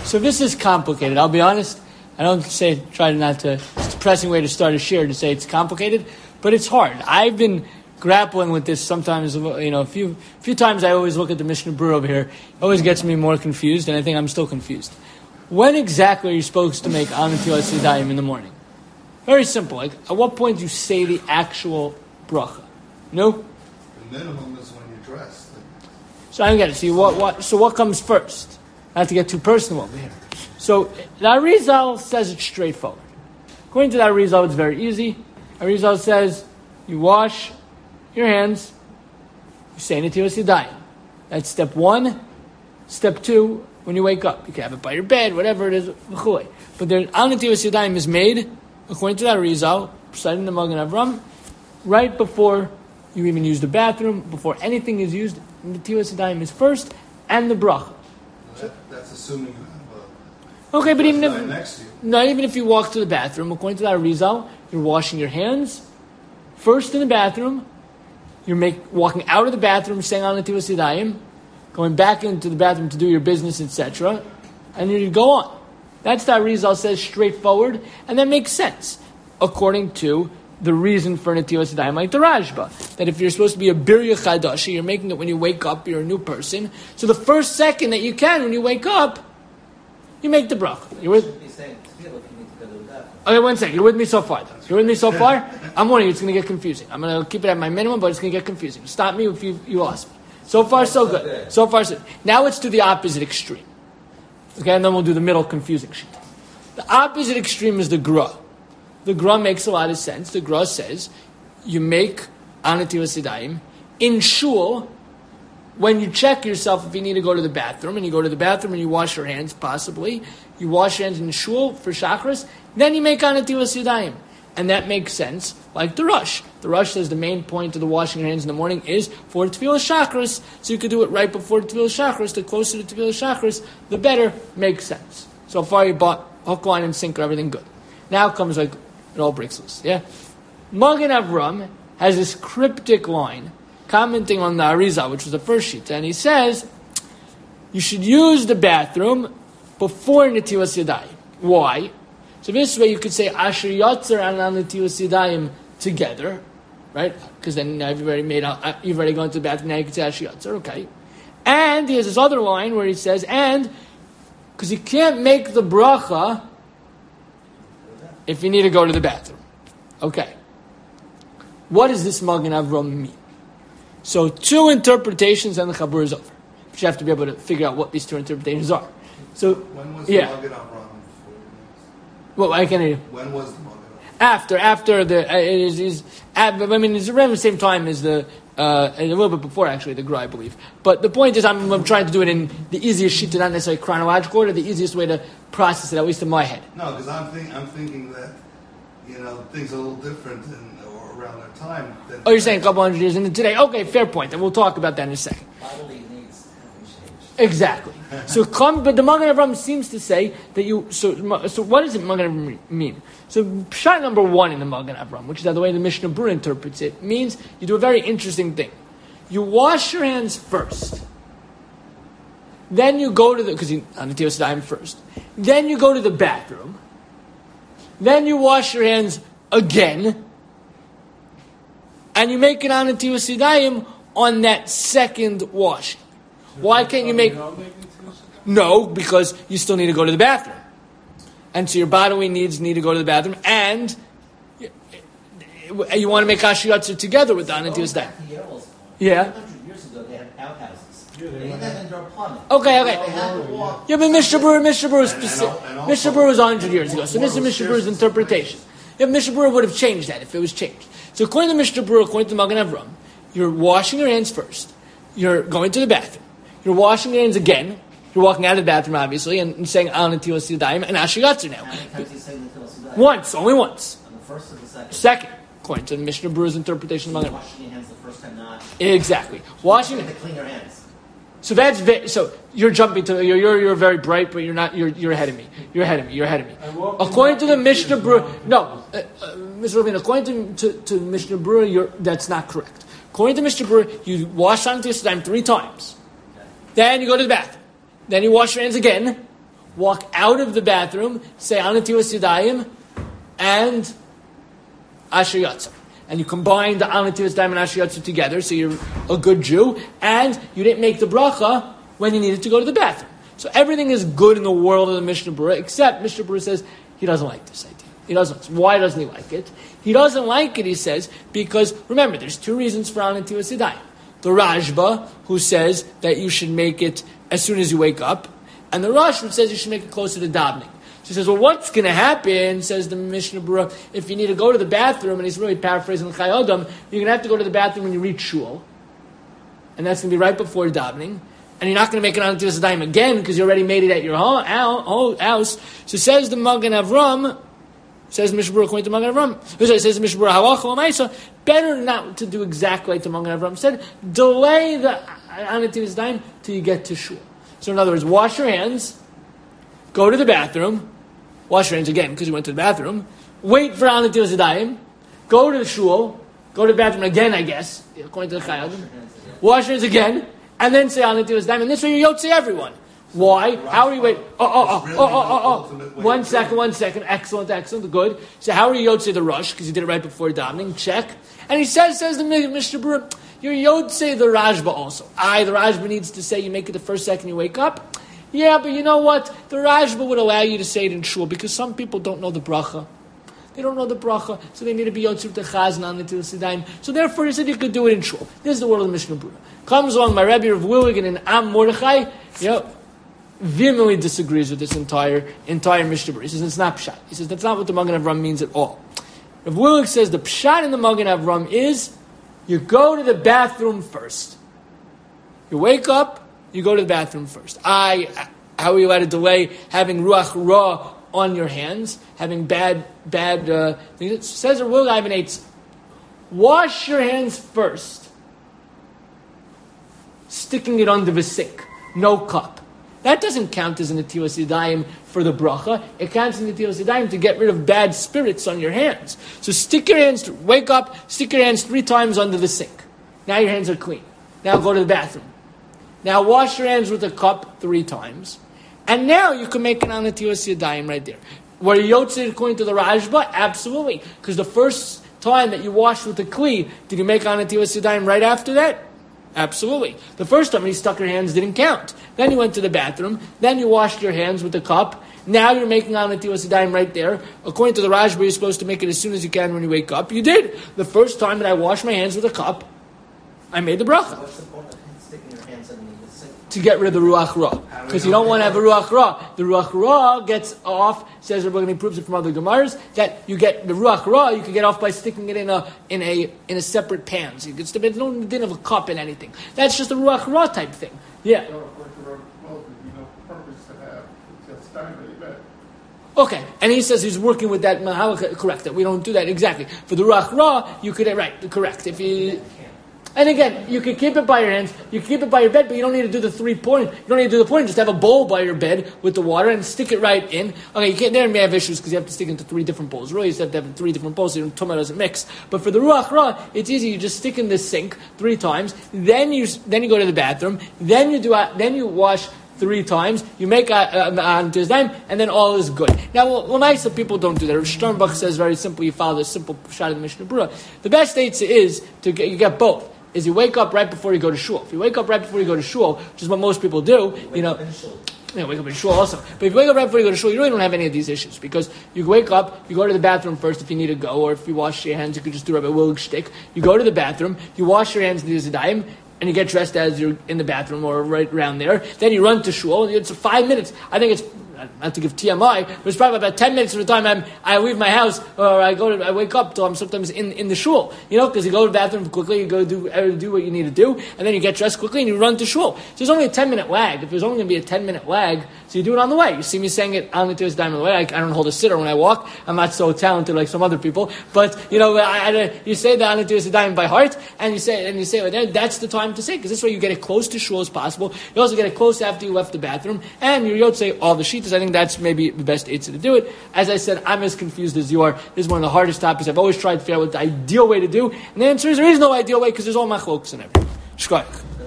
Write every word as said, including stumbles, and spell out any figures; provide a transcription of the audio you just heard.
So this is complicated. I'll be honest. I don't say try not to. It's a depressing way to start a shir to say it's complicated, but it's hard. I've been grappling with this sometimes. You know, a few few times I always look at the Mishnah Berurah over here. It always gets me more confused, and I think I'm still confused. When exactly are you supposed to make Al Netilas Yadayim in the morning? Very simple. Like, at what point do you say the actual bracha? You know? The minimum is when you're dressed. So I don't get it. See, what, what, so what comes first? I have to get too personal over here. So the Arizal says it's straightforward. According to the Arizal, it's very easy. Arizal says you wash your hands, you say Netilas Yadayim. That's step one. Step two, when you wake up, you can have it by your bed, whatever it is. But the Al Netilas Yadayim is made, according to the Arizal, citing the Magen Avram, right before you even use the bathroom, before anything is used. Netilas Yadayim is first, and the bracha. That, that's assuming you have a okay, but even if next to you. not even if you walk to the bathroom, according to the Arizal, you're washing your hands first in the bathroom. You're make, walking out of the bathroom, saying Al Netilas Yadayim, going back into the bathroom to do your business, et cetera, and then you go on. That's the Arizal says straightforward, and that makes sense according to the reason for Netilas Yadayim, like the Rashba, that if you're supposed to be a birya chadasha, you're making it when you wake up, you're a new person. So the first second that you can, when you wake up, you make the bracha. You're with? Okay, one second. You're with me so far, though. You're with me so far? I'm warning you, it's going to get confusing. I'm going to keep it at my minimum, but it's going to get confusing. Stop me if you, you ask me. So far, so good. So far, so good. Now it's to the opposite extreme. Okay, and then we'll do the middle confusing sheet. The opposite extreme is the Gra. The Gra makes a lot of sense. The Gra says, you make Al Netilas Yadayim in shul. When you check yourself if you need to go to the bathroom, and you go to the bathroom and you wash your hands, possibly, you wash your hands in shul for Shachris, then you make Al Netilas Yadayim. And that makes sense, like the Rush. The Rush says the main point of the washing your hands in the morning is for Tefillah Shachris, so you could do it right before Tefillah Shachris. The closer to Tefillah Shachris, the better. Makes sense. So far you bought hook, line, and sinker, everything good. Now comes like, it all breaks loose, yeah? Magen Avram has this cryptic line, commenting on the Arizal, which was the first sheet, and he says, you should use the bathroom before Netilas Yadayim. Why? So this way you could say Asher Yotzer and Al Netilas Yadayim together, right? Because then now you've already made out, you've already gone to the bathroom, now you can say Asher Yotzer, okay. And he has this other line where he says, and, because you can't make the bracha if you need to go to the bathroom. Okay. What does this Magen Avram mean? So two interpretations and the Chabur is over. But you have to be able to figure out what these two interpretations are. So, when was yeah. the Magen Avram? Well, I can hear you. When was the Magen Avram? After, after the, uh, it is, is at, I mean, it's around the same time as the, uh, a little bit before actually, the Gra, I believe. But the point is, I'm, I'm trying to do it in the easiest sheet, not necessarily chronological order, the easiest way to process it, at least in my head. No, because I'm, think, I'm thinking that, you know, things are a little different in, or around that time. Than oh, you're saying a couple hundred years into today? Okay, fair point, and we'll talk about that in a second. Exactly. So, come, but the Magen Avram seems to say that you. So, so what does it Magen Avram mean? So, shot number one in the Magen Avram, which is the way the Mishnah Berurah interprets it, means you do a very interesting thing. You wash your hands first, then you go to the because you on the Netilas Yadayim first. Then you go to the bathroom. Then you wash your hands again, and you make it on Netilas Yadayim on that second washing. Why can't you make... No, because you still need to go to the bathroom. And so your bodily needs need to go to the bathroom, and you, you want to make Asher Yotzer together with the Netilas Yadayim. Yeah. Years ago, they had outhouses. They didn't have indoor plumbing. Okay, okay. They had to walk. Yeah, but Mishnah Berurah, Mishnah Berurah was specific. Mishnah Berurah was one hundred years ago, so this is Mishnah Berurah's interpretation. Yeah, Mishnah Berurah would have changed that if it was changed. So according to Mishnah Berurah, according to Magen Avram, you're washing your hands first. You're going to the bathroom. You're washing your hands again. You're walking out of the bathroom, obviously, and, and saying Al Netilas Yadayim and Asher Yotzer now. How many times do you say Netilas Yadayim? Once, only once. On the first or the second? Second, according to Mishnah Berurah's interpretation of Magen Avram. Washing your hands the first time, not. Exactly. Washing. You have to clean your hands. So that's ve- so you're jumping to you're, you're you're very bright, but you're not. You're you're ahead of me. You're ahead of me. You're ahead of me. According to the Mishnah Berurah, no, uh, uh, Mister Rabin. According to, to, to Mishnah Berurah, you're that's not correct. According to Mishnah Berurah, you wash on Netilas Yadayim three times. Then you go to the bathroom. Then you wash your hands again. walk out of the bathroom, say Anatilas Yadayim, and Asher Yatzar. And you combine the Anatilas Yadayim and Asher Yatzar together, so you're a good Jew, and you didn't make the bracha when you needed to go to the bathroom. So everything is good in the world of the Mishnah Berurah, except Mishnah Berurah says he doesn't like this idea. He doesn't. Why doesn't he like it? He doesn't like it, he says, because, remember, there's two reasons for Anatilas Yadayim. The Rashba, who says that you should make it as soon as you wake up, and the Rosh, who says you should make it closer to davening. So he says, well, what's going to happen, says the Mishnah Berurah, if you need to go to the bathroom, and he's really paraphrasing the Chai Adam, you're going to have to go to the bathroom when you reach shul, and that's going to be right before davening, and you're not going to make it on Anatilas Yadayim again, because you already made it at your house. So says the Magen Avram, says the Mishnah Berurah, according to Magen Avram, says the Mishnah Berurah, Halacha L'maisa, better not to do exactly like the Magen Avram said, delay the Anatilas Yadayim till you get to shul. So in other words, wash your hands, go to the bathroom, wash your hands again because you went to the bathroom, wait for Anatilas Yadayim, go to the shul, go to the bathroom again, I guess, according to the Chai Adam, wash your hands again, and then say Anatilas Yadayim, and this way you yotze everyone. Why? How are you wait? Oh, oh, oh, oh, oh, oh, oh. One second, one second. Excellent, excellent, good. So how are you yotze the rush? Because you did it right before davening. Check. And he says, says the Mishnah Berurah, you're yotze the Rashba also. Aye, the Rashba needs to say you make it the first second you wake up. Yeah, but you know what? The Rashba would allow you to say it in shul because some people don't know the bracha. They don't know the bracha, so they need to be yotze with the chazan on the Anatilas Yadayim. So therefore, he said you could do it in shul. This is the word of the Mishnah Berurah. Comes along my Rebbe of Willigan and Am Mordechai. You know, vehemently disagrees with this entire entire Mishnah Berurah. He says it's not pshat. He says that's not what the Magen Avram means at all. Rav Willig says the pshat in the Magen Avram is you go to the bathroom first. You wake up, you go to the bathroom first. I, how are you allowed to delay having ruach ra on your hands, having bad bad uh, things? It says Rav Willig Ivan Eitz, wash your hands first, sticking it under the sink, no cup. That doesn't count as an Natilas Yadayim for the bracha. It counts as an Natilas Yadayim to get rid of bad spirits on your hands. So stick your hands, wake up, stick your hands three times under the sink. Now your hands are clean. Now go to the bathroom. Now wash your hands with a cup three times. And now you can make an Natilas Yadayim right there. Were you yotze according to the Rashba? Absolutely. Because the first time that you washed with the kli, did you make Natilas Yadayim right after that? Absolutely. The first time when you stuck your hands didn't count. Then you went to the bathroom. Then you washed your hands with the cup. Now you're making on Natilas Yadayim right there. According to the Rashba, you're supposed to make it as soon as you can when you wake up. You did. The first time that I washed my hands with a cup, I made the bracha. What's the point of sticking your hands underneath the sink? To get rid of the ruach ra. Because you don't want to have a ruach ra. The ruach ra gets off, says Rabbi Gani proves it from other Gemaras, that you get the ruach ra, you can get off by sticking it in a in a in a separate pan. So you can stick it, no didn't have a cup and anything. That's just a ruach ra type thing. Yeah. Okay, and he says he's working with that mahalach, correct, that we don't do that exactly. For the ruach ra, you could, right, correct. If you, and again, you can keep it by your hands, you can keep it by your bed, but you don't need to do the three point, you don't need to do the point, just have a bowl by your bed with the water and stick it right in. Okay, you can't, there may have issues because you have to stick into three different bowls. Really, you have to have three different bowls so your tumah doesn't mix. But for the ruach ra, it's easy, you just stick in the sink three times, then you, then you go to the bathroom, then you do, then you wash three times, you make on Tuesday, and then all is good. Now, well, Lamaisa, people don't do that. Rav Sternbach says very simply, you follow the simple shot of the Mishnah Berurah. The best eitzah is to get, you get both. Is you wake up right before you go to shul. If you wake up right before you go to shul, which is what most people do, you know. Yeah, wake up in shul also. But if you wake up right before you go to shul, you really don't have any of these issues because you wake up, you go to the bathroom first if you need to go, or if you wash your hands, you could just do Rabbi Willig shtick. You go to the bathroom, you wash your hands in the Zidayim, and you get dressed as you're in the bathroom or right around there. Then you run to shul. It's five minutes. I think it's, not to give T M I, but it's probably about ten minutes from the time I'm, I leave my house or I go to, I wake up till I'm sometimes in, in the shul. You know, because you go to the bathroom quickly, you go do, do what you need to do, and then you get dressed quickly and you run to shul. So there's only a ten minute lag. If there's only going to be a ten minute lag, so you do it on the way. You see me saying it on the Tuesday on the way. I, I don't hold a sitter when I walk. I'm not so talented like some other people. But, you know, I, I, you say the on the Tuesday by heart, and you say, and you say, well, that's the time to say, because this way you get it close to shul as possible. You also get it close after you left the bathroom, and you're say all the shittas. I think that's maybe the best eitzah to do it. As I said, I'm as confused as you are. This is one of the hardest topics. I've always tried to figure out what the ideal way to do. And the answer is there is no ideal way because there's all machloks and everything. Shkoyach.